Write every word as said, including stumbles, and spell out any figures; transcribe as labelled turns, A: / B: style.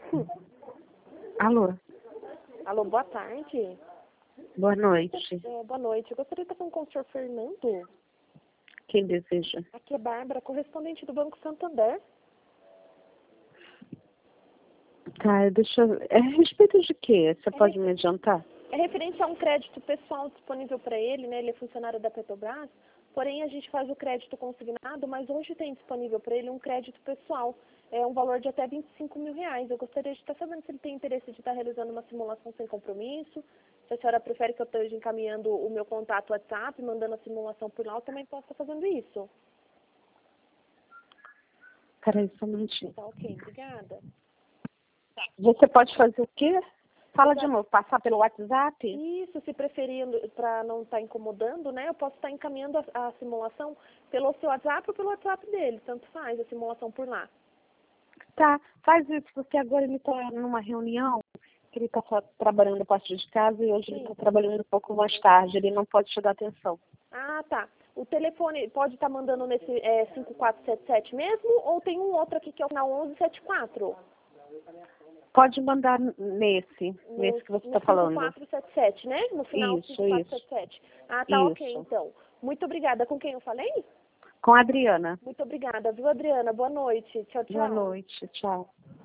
A: Alô?
B: Alô, boa tarde.
A: Boa noite.
B: É, boa noite. Eu gostaria de estar falando com o senhor Fernando.
A: Quem deseja?
B: Aqui é Bárbara, correspondente do Banco Santander.
A: Tá, deixa eu... É a respeito de quê? Você
B: É
A: pode
B: re-
A: me adiantar?
B: É referente a um crédito pessoal disponível para ele, né? Ele é funcionário da Petrobras. Porém, a gente faz o crédito consignado, mas hoje tem disponível para ele um crédito pessoal. É um valor de até vinte e cinco mil reais. Eu gostaria de estar sabendo se ele tem interesse de estar realizando uma simulação sem compromisso. Se a senhora prefere que eu esteja encaminhando o meu contato WhatsApp, mandando a simulação por lá, eu também posso estar fazendo isso.
A: Peraí, só um minutinho.
B: Tá ok, obrigada.
A: Você pode fazer o quê? Fala de
B: Exato.
A: novo, passar pelo WhatsApp?
B: Isso, se preferir, para não estar incomodando, né? Eu posso estar encaminhando a, a simulação pelo seu WhatsApp ou pelo WhatsApp dele. Tanto faz a simulação por lá.
A: Tá, faz isso, porque agora ele está numa reunião, que ele está trabalhando a partir de casa e hoje ele
B: Sim.
A: está trabalhando um pouco mais tarde, ele não pode te dar atenção.
B: Ah, tá. O telefone pode estar mandando nesse é, cinco quatro sete sete mesmo? Ou tem um outro aqui que é o final onze setenta e quatro?
A: Pode mandar nesse, nesse que você está falando.
B: cinco quatro sete sete, né? No final
A: Isso,
B: cinco quatro sete
A: isso,
B: sete. Ah, tá ok,
A: isso.
B: então. Muito obrigada. Com quem eu falei?
A: Com a Adriana.
B: Muito obrigada, viu, Adriana? Boa noite. Tchau, tchau.
A: Boa noite, tchau.